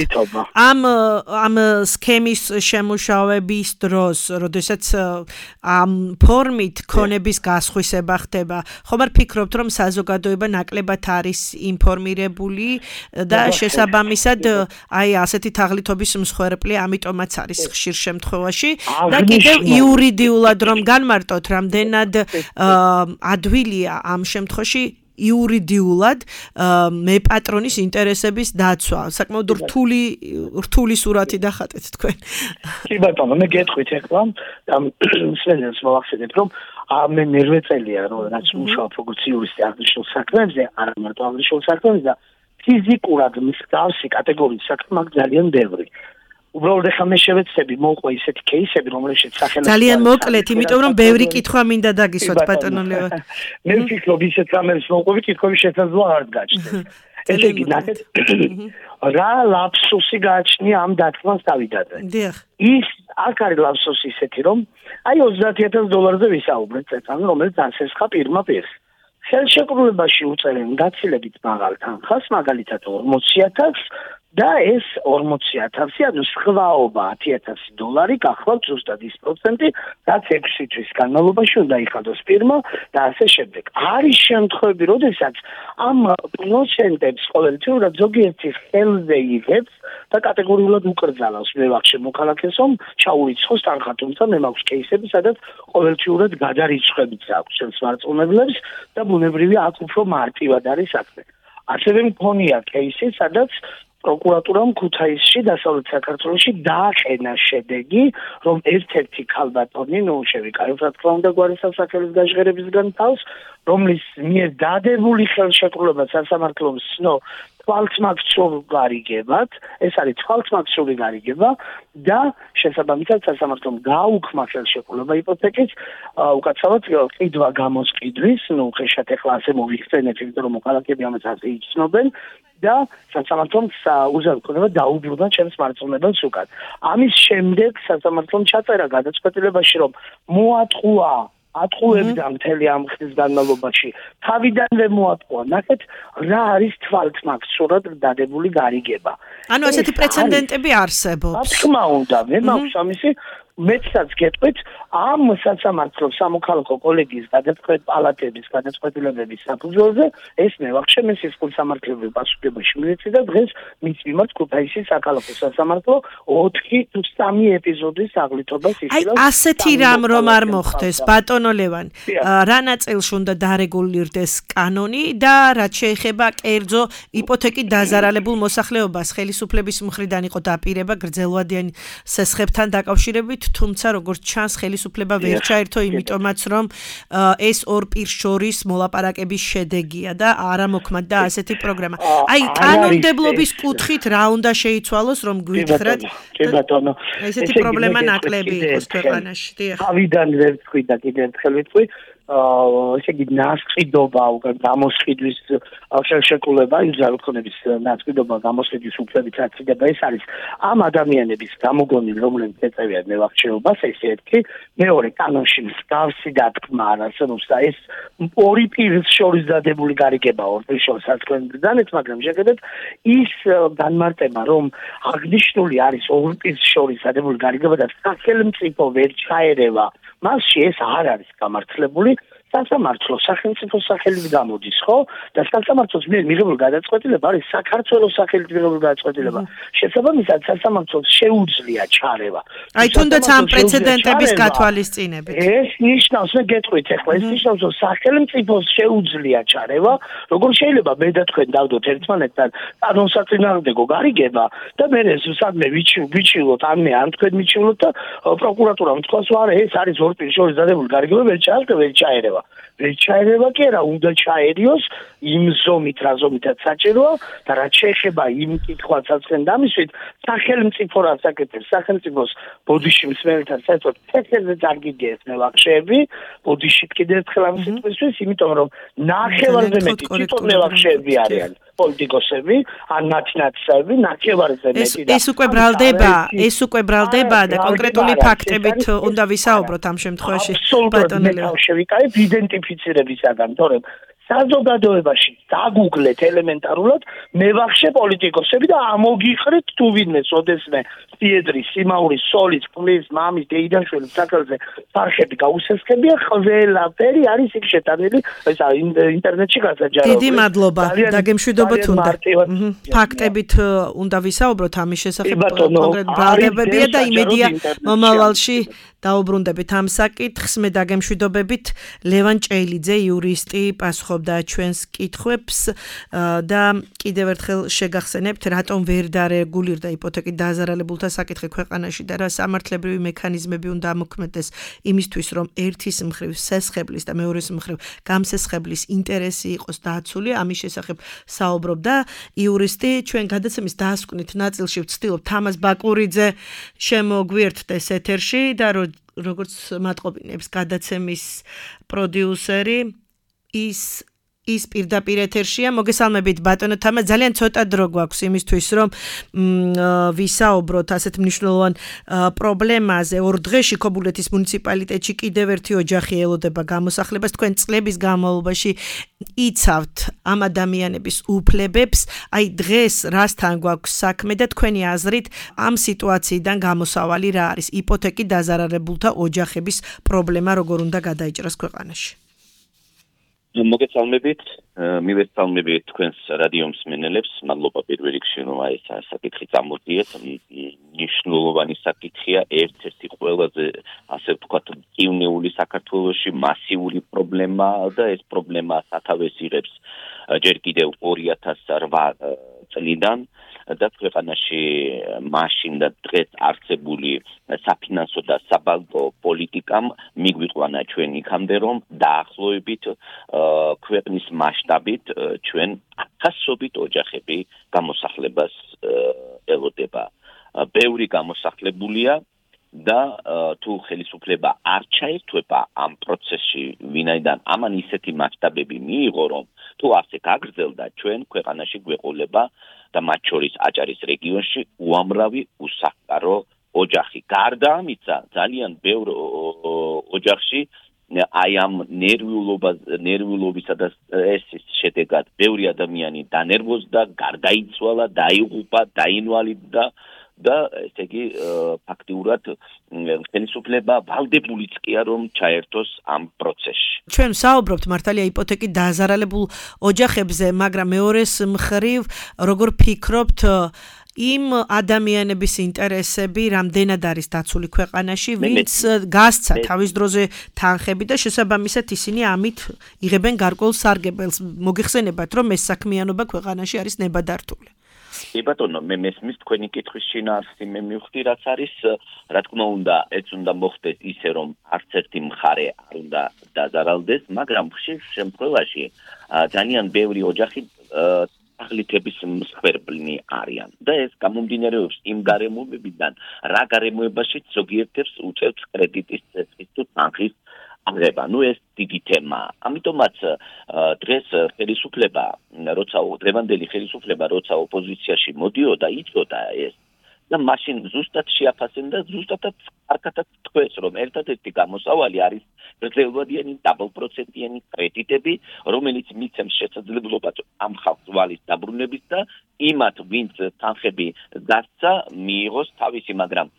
ამ სქემის შემუშავების დროს, როდესაც ამ ფორმით ქონების გასხვისება ხდება, ხომ არ ფიქრობთ, რომ საზოგადოება ნაკლებად არის ინფორმირებული და შესაბამისად აი ასეთი თაღლითობის მსხვერპლი, ამიტომაც არის ხშირ შემთხვევაში და კიდევ იურიდიულად რომ განმარტოთ, რამდენად ადვილია ამ შემთხვევაში იურიდიულად მე პატრონის ინტერესების დაცვა. საკმაოდ რთული სურათი დახატეთ თქვენ. კი ბატონო, მე გეტყვით ახლა მსმენელს მოვახსენებ, რომ მე მერვე წელია რომ რაც მუშაობ როგორც იურისტი აღნიშნულ საქმეებზე, არა მარტო აღნიშნულ საქმეებზე და ფიზიკურად მსგავსი კატეგორიის საქმე მაქვს ძალიან ბევრი. უბრალოდ ახლა მე შევეცდები მოვყვე ისეთი кейსები, რომელშიც სახელმწიფო ძალიან მოკლედ, იმიტომ რომ ბევრი კითხვა მინდა დაგისვათ ბატონო ლევან. მე ვფიქრობ ისეთ რამებს მოვყვები, კითხვების შესაძლოა არ გაჩნდეს. ესე იგი, ნახეთ, რა ლაფსუსი გააჩნია ამ დათმას დავიდაზე. დიახ. ის აქ არის ლაფსუსი ისეთი, რომ აი $30,000-ზე ვისაუბრეთ წეთან, რომელიც ასესხა პირმა პირს. ხელშეკრულებაში უწერენ გაცილებით მაღალ თანხას, მაგალითად 40,000 და ეს 40,000, ანუ სხვაობა $10,000 გახლავთ ზუსტად ის პროცენტი, რაც 6 თვის განმავლობაში უნდა იხადოს პირმა და ასე შემდეგ. არის შემთხვევები, როდესაც ამ პროცენტებს ყოველთვიურად ზოგიერთი ხელზე იღებს და კატეგორიულად უკრძალავს. მე ვახშე მოქალაქეს, რომ ჩაურიცხოს თანხა, თუმცა მე მაქვს кейსები, სადაც ყოველთვიურად გადარიცხვებიც აქვს ჩემს მარწმუნებლებს და ბუნებრივია აქ უფრო მარტივად არის საქმე. ასევე მქონია кейსი, სადაც პროკურატურამ ქუთაისში დასავლეთ საქართველოში დააყენა შედეგი, რომ ერთ-ერთი ქალბატონი, შევიკავებ რა თქმა უნდა გვარის სასახლის გაჟღერებისგან თავს, რომლის მიერ დადებული ხელშეკრულება სასამართლომ ცნო თვალთმაქცურ გარიგებად, ეს არის თვალთმაქცური გარიგება და შესაბამისად სასამართლომ გააუქმა ხელშეკრულება იპოთეკის უკაცრავად ყიდვა გამოსყიდვის, ხეშად ეხლა ასე მოვიხსენებ, იმიტომ რომ მოქალაქეები ამას ასე იცნობენ და სასამართლომ უზრუნველყოფა დაუბრუნდა ჩემს მარწმუნებელს უკან. ამის შემდეგ სასამართლომ ჩაწერა გადაწყვეტილებაში, რომ მოატყუა ატყუებდა მთელი ამ ხნის განმავლობაში. თავიდანვე მოატყუა. ნახეთ, რა არის თვალთმაქცურად დადებული გარიგება. ანუ ასეთი პრეცედენტები არსებობს. რა თქმა უნდა, მე მაქვს ამისი მეცაც გეტყვით ამ სასამართლო სამოქალაქო კოლეგიის პალატების გადაწყვეტილებების საფუძველზე ეს მე ვახშე მე სისხლის სამართლებრივ პასუხებაში მივეცი და დღეს მის მიმართ ქუთაისის საქალაქო სასამართლო 4 თუ 3 ეპიზოდის აღლითობას იხილავს. აი ასეთი რამ რომ არ მოხდეს ბატონო ლევან, რა ნაწილში უნდა დარეგულირდეს კანონი და რაც შეეხება კერძო იპოთეკით დაზარალებულ მოსახლეობას ხელისუფლების მხრიდან იყო დაპირება გრძელვადიანი სესხებთან დაკავშირებით, თუმცა როგორც ჩანს ხელისუფლება ვერ ჩაერთო იმიტომაც რომ ეს ორ პირს შორის მოლაპარაკების შედეგია და არა მოქმედდა ასეთი პროგრამა. აი კანონმდებლობის კუთხით რა უნდა შეიცვალოს რომ გვითხრათ ესეთი პრობლემა ნაკლები იყოს ქვეყანაში. თავიდანვე ვთქვი და კიდევ ერთხელ ვიტყვი ესე იგი ნასყიდობა გამოსყიდვის ხელშეკრულება იმ ძალქონების ნასყიდობა გამოსყიდვის უფლებით აცილება ეს არის ამ ადამიანების გამოგონილი რომლებიც ეწევიან მევახშეობას ეს ერთი მეორე კანონში მსგავსი დათქმა არ არსებობს და ეს ორი პირის შორის დადებული გარიგება ორ პირის შორის საქმეებიდან მაგრამ შეგედეთ ის განმარტება რომ აღნიშნული არის ორ პირის შორის დადებული გარიგება და სახელმწიფო ვერ ჩაერევა მასში ეს არ არის გამართლებული სასამართლო სახელმწიფო სახელით გამოდის, ხო? და სასამართლოს მიერ მიღებული გადაწყვეტილება არის საქართველოს სახელით მიღებული გადაწყვეტილება. შესაბამისად სასამართლოს შეუძლია ჩარევა. აი თუნდაც ამ პრეცედენტების გათვალისწინებით. ეს ნიშნავს, მე გეტყვით ახლა, ეს ნიშნავს, რომ სახელმწიფოს შეუძლია ჩარევა, როგორ შეიძლება მე და თქვენ დავდოთ ერთმანეთთან კანონსაწინააღმდეგო გარიგება და მე ეს სადმე ვიჩილოთ, ან თქვენ მიჩილოთ და პროკურატურამ თქვას, რომ ეს არის ორ პირის შორის დადებული გარიგება, ვერ ჩაერევა. ვერ ჩაერევა კი არა, უნდა ჩაერიოს იმ ზომით, რა ზომითაც საჭიროა და რაც შეეხება იმ კითხვასაც თქვენ დამისვით, სახელმწიფო რაც აკეთებს, სახელმწიფოს ბოდიში მსმენელთან საერთოდ ფეხებზე წარგიგია ეს მევახშეები, ბოდიშით კიდევ ერთხელ ამ სიტყვისთვის, იმიტომ რომ ნახევარზე მეტი თვითონ მევახშეები არიან. პოლიტიკოსები, ან ნაცნაცები, ნახევარზე მეტი და ეს უკვე ბრალდება და კონკრეტული ფაქტებით უნდა ვისაუბროთ ამ შემთხვევაში ბატონო ლევან. შევიკავებ იდენტიფიცირებისაგან, თორემ საზოგადოებაში დაგუგლეთ ელემენტარულად მევახშე პოლიტიკოსები და ამოგიხრეთ თუ ვინმე ოდესმე სიედრის, სიმაურის, სოლის, ფლის, მამის, დეიდაშვილის სახელზე ფარხები გაუსესხებია, ყველაფერი არის იქ შეტანილი, ეს ინტერნეტში გასაჯაროა. დიდი მადლობა, დაგემშვიდობოთ უნდა. ფაქტებით უნდა ვისაუბროთ ამის შესახებ კონკრეტ ბრალდებებია და იმედია მომავალში დაუბრუნდებით ამ საკითხს. მე დაგემშვიდობებით ლევან ჭეილიძე იურისტი პასუხობდა ჩვენს კითხვებს და კიდევ ერთხელ შეგახსენებთ რატომ ვერ დარეგულირდა იპოთეკით დაზარალებულთა საკითხი ქვეყანაში და რა სამართლებრივი მექანიზმები უნდა ამოქმედდეს იმისთვის რომ ერთის მხრივ სესხებლის და მეორეს მხრივ გამსესხებლის ინტერესი იყოს დაცული. ამის შესახებ საუბრობდა იურისტი. ჩვენ გადაცემის დასკვნით ნაწილში ვცდილობ თამაზ ბაკურიძე შემოგვიერთდეს ეთერში და როგორც მატყობინებს გადაცემის პროდიუსერი ის ის პირდაპირ ეთერშია. მოგესალმებით ბატონო თამა, ძალიან ცოტა დრო გვაქვს იმისთვის, რომ ვისაუბროთ ასეთ მნიშვნელოვან პრობლემაზე. 2 დღეში ქობულეთის მუნიციპალიტეტში კიდევ ერთი ოჯახი ელოდება გამოსახლებას. თქვენ წლების განმავლობაში იცავთ ამ ადამიანების უფლებებს. აი დღეს რასთან გვაქვს საქმე და თქვენი აზრით ამ სიტუაციიდან გამოსავალი რა არის? იპოთეკი დაზარალებულთა ოჯახების პრობლემა როგორ უნდა გადაიჭრას ქვეყანაში? მოგესალმებით, მივესალმებით თქვენს რადიო მსმენელებს. მადლობა პირველ რიგში, რომ აი ეს საკითხი წამოდიეთ. მნიშვნელოვანი საკითხია, ერთ-ერთი ყველაზე, ასე ვთქვათ, მტკივნეული საქართველოში მასიური პრობლემა და ეს პრობლემა სათავეს იღებს ჯერ კიდევ 2008 წლიდან და ქვეყანაში მაშინ და დღეს არსებული საფინანსო და საბანკო პოლიტიკამ მიგვიყვანა ჩვენ იქამდე, რომ დაახლოებით ქვეყნის მასშტაბით ჩვენ 1000-ობით ოჯახები გამოსახლებას ელოდება. ბევრი გამოსახლებულია და თუ ხელისუფლება არ ჩაერთვება ამ პროცესში, ვინაიდან ამან ისეთი მასშტაბები მიიღო, რომ თუ ასე გაგრძელდა, ჩვენ ქვეყანაში გვეყოლება და მათ შორის აჭარის რეგიონში უამრავი უსახლკარო ოჯახი. გარდა ამისა, ძალიან ბევრ ოჯახში აი ამ ნერვიულობისა და სტრესის შედეგად ბევრი ადამიანი დანერვოზდა, გარდაიცვალა, დაიღუპა, დაინვალიდდა და ესე იგი ფაქტიურად ხელისუფლება ვალდებულიც კი არ რომ ჩაერთოს ამ პროცესში. ჩვენ საუბრობთ მართალია იპოთეკით დაზარალებულ ოჯახებზე, მაგრამ მეორეს მხრივ როგორ ფიქრობთ იმ ადამიანების ინტერესები რამდენად არის დაცული ქვეყანაში, ვინც გასცა თავის დროზე თანხები და შესაბამისად ისინი ამით იღებენ გარკვეულ სარგებელს. მოგეხსენებათ, რომ ეს საქმიანობა ქვეყანაში არის ნებადართული. ბატონო, მე მესმის თქვენი კითხვის შინაარსი მე მივხვდი, რაც არის, რა თქმა უნდა, ეს უნდა მოხდეს ისე, რომ არც ერთი მხარე არ უნდა დაზარალდეს, მაგრამ ხშირ შემთხვევაში ძალიან ბევრი ოჯახი აღლითების მსხვერპლნი არიან და ეს გამომდინარეობს იმ გარემოებებიდან, რა გარემოებაშიც ზოგიერთებს უწევს კრედიტის წესის თუ თანხის აღება. ეს დიდი თემაა. ამიტომაც დღეს ხელისუფლება, დღევანდელი ხელისუფლება, როცა ოპოზიციაში მოდიოდა, იწოდა ეს და მაშინ ზუსტად შეაფასებდა და ზუსტადაც არქათაც თქვეს, რომ ერთადერთი გამოსავალი არის გრძელვადიანი დაბალპროცენტიანი კრედიტები, რომელიც მიცემს შესაძლებლობას ამ ხალხს ვალის დაბრუნების და იმათ, ვინც თანხები გასცა, მიიღოს თავისი, მაგრამ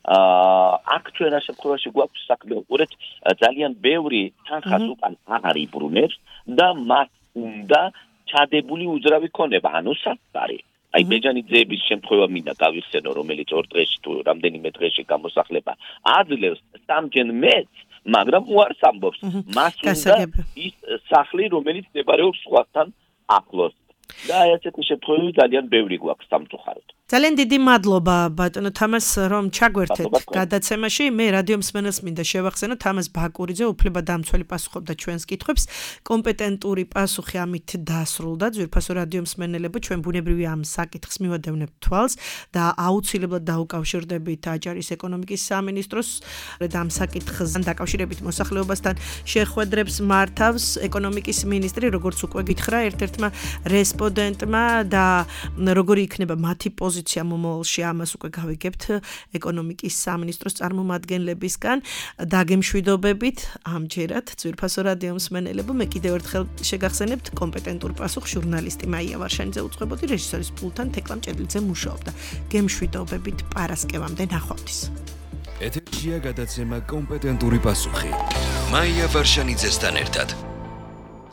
აქ ჩვენ ამ შემთხვევაში გვაქვს საქმე, უყურეთ, ძალიან ბევრი თანხას უკან აღარ იბრუნებს და მას უნდა ჩადებული უძრავი ქონება, ანუ საფარი. აი ბეჯანიძეების შემთხვევა მინდა გავიხსენო, რომელიც 2 დღეში თუ რამდენიმე დღეში გამოსახლება აძლევს სამჯერ მეც, მაგრამ უარს ამბობს. მას უნდა ის სახლი, რომელიც მდებარეობს სხვასთან ახლოს. და ესეთი შემთხვევები ძალიან ბევრი გვაქვს სამწუხაროდ. ძალიან დიდი მადლობა ბატონო თამას, რომ ჩაგვერთეთ გადაცემაში. მე რადიო მსმენელს მინდა შევახსენო, თამას ბაკურიძე, უფლებადამცველი პასუხობდა ჩვენს კითხვებს. კომპეტენტური პასუხი ამით დასრულდა. ძვირფასო რადიო მსმენელებო, ჩვენ ბუნებრივია ამ საკითხს მივადევნებთ თვალს და აუცილებლად დაუკავშირდებით აჭარის ეკონომიკის სამინისტროს და ამ საკითხთან დაკავშირებით მოსახლეობასთან შეხვედრებს მართავს ეკონომიკის მინისტრი, როგორც უკვე გითხრა ერთ-ერთმა რესპონდენტმა და როგორი იქნება მათი პოზიცია მომავალში, ამას უკვე გავიგებთ ეკონომიკის სამინისტროს წარმომადგენლებისგან. დაგემშვიდობებით ამჯერად ძვირფასო რადიო მსმენელებო, მე კიდევ ერთხელ შეგახსენებთ კომპეტენტურ პასუხს ჟურნალისტი მაია ვარშანიძე უწყებოდი, რეჟისორის პულტთან თეკლამ ჭედლიძე მუშაობდა. გემშვიდობებით პარასკევამდე ნახვამდის. ეთერშია გადაცემა კომპეტენტური პასუხი. მაია ვარშანიძესთან ერთად.